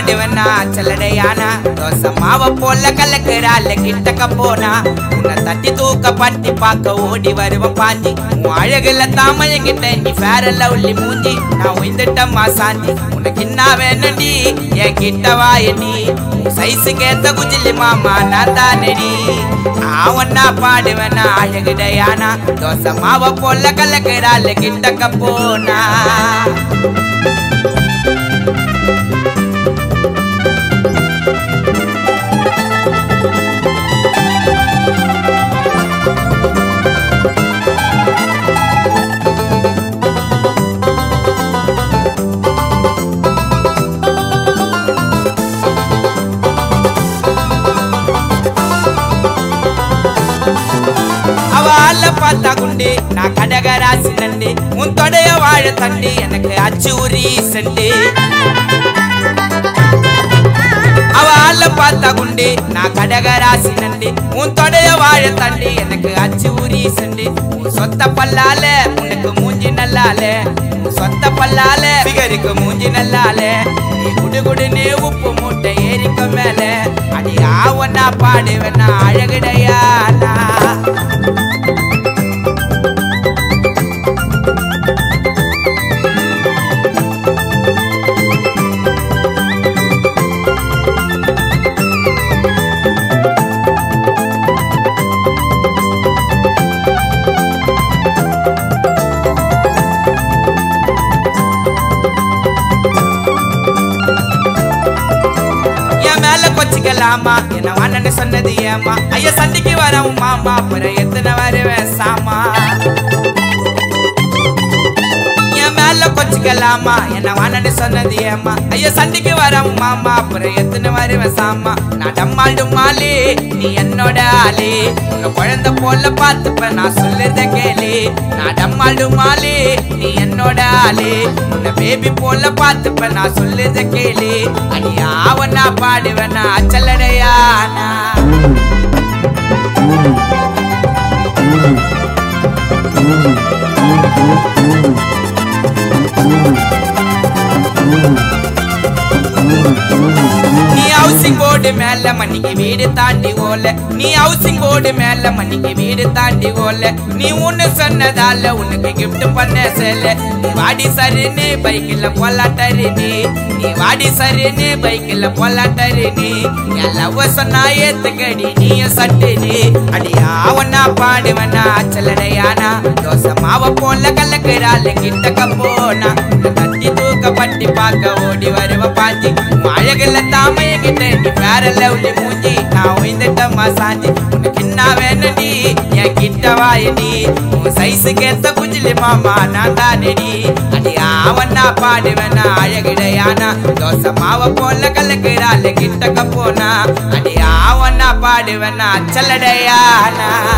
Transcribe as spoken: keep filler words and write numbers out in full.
பாடுவனா செல்லடையானா தோசை மாவ போல கலக்குறால கிட்டக்க போனா உன்னை தட்டி தூக்க பட்டி பார்க்க ஓடி வருவ பாஞ்சி உன் அழகுல தாமயங்கிட்ட நீ வேற லவ்லி மூஞ்சி நான் உயிர்ந்துட்டம்மா சாந்தி உனக்கு என்ன வேணடி என் கிட்ட வாயடி சைஸுக்கு ஏத்த குஜிலி மாமா நான் தானடி அவனா பாடுவனா அழகுடையானா தோசை மாவ போல கலக்குறால கிட்டக்க போனா பார்த்தா குண்டி நான் கடகராசி நண்டி உன் தொடைய வாழ தண்டி எனக்கு அச்சூரி செண்டி அவள பார்த்தா குண்டி நான் கடகராசி நண்டி உன் தொடைய வாழ தண்டி எனக்கு அச்சூரி செண்டி உன் சொத்த பல்லால உனக்கு மூஞ்சி நல்லால உன் சொத்த பல்லால பிகருக்கு மூஞ்சி நல்லால நீ குடு குடுன்னு உப்பு மூட்டை ஏறிக்க மேல அடி ஆவனா பாடுவேனா அழகுடையானா கொச்சிக்கலாமா என்ன வானன்னு சொன்னது ஏமா ஐயா சண்டிக்கு வரவும் மாமா அப்புறம் எத்தனை வருவேன் சாமா என் மேல கொச்சிக்கலாமா என்ன வானன்னு சொன்னது ஏமா ஐயா சண்டிக்கு வரவும் மாமா அப்புறம் எத்தனை வருவேன் சாமா நான் டம்மாள் டும்மாலி நீ என்னோட ஆளி உன்னை குழந்தை போல பார்த்துப்ப நான் சொல்லுறத கேளு நான் டம்மாள் டும்மாலி நீ என்னோட ஆளி உன்னை பேபி போல பார்த்துப்ப நான் சொல்லுறத கேளு அடி ஆவனா பாடுவனா செல்லடையானா நீ ஹவுசிங் போர்டு மேல மணிக்கு வீடு தாண்டி ஓல நீ ஹவுசிங் போர்டு மேல மணிக்கு வீடு தாண்டி ஓல நீ ஒண்ணு சொன்னதால உனக்கு கிஃப்ட் பண்ண சேல நீ வாடி சரின்னு பைக்கில் போலாட்டரு நீ நீ வாடி சரின்னு பைக்கில் போலாட்டரு நீ என் லவ் சொன்னா ஏத்துக்கடி நீ சட்டு நீ அடி ஆவனா பாடுவனா செல்லடையானா தோசை மாவ போல கலக்குறால கிட்டக்க போனா தட்டி தூக்க பட்டி பார்க்க ஓடி வருவ பாஞ்சி அழகுல தாமயங்கிட்ட நீ வேற லவ்லி மூஞ்சி நான் உயிர்ந்துட்டம்மா சாஞ்சி உனக்கு என்ன வேணடி என் கிட்ட வாயடி உன் சைஸுக்கு ஏத்த குஜிலி மாமா நான் தானடி அடி ஆவனா பாடுவனா அழகுடையானா தோசை மாவ போல கலக்குறால கிட்டக்க போனா அடி ஆவனா பாடுவனா செல்லடையானா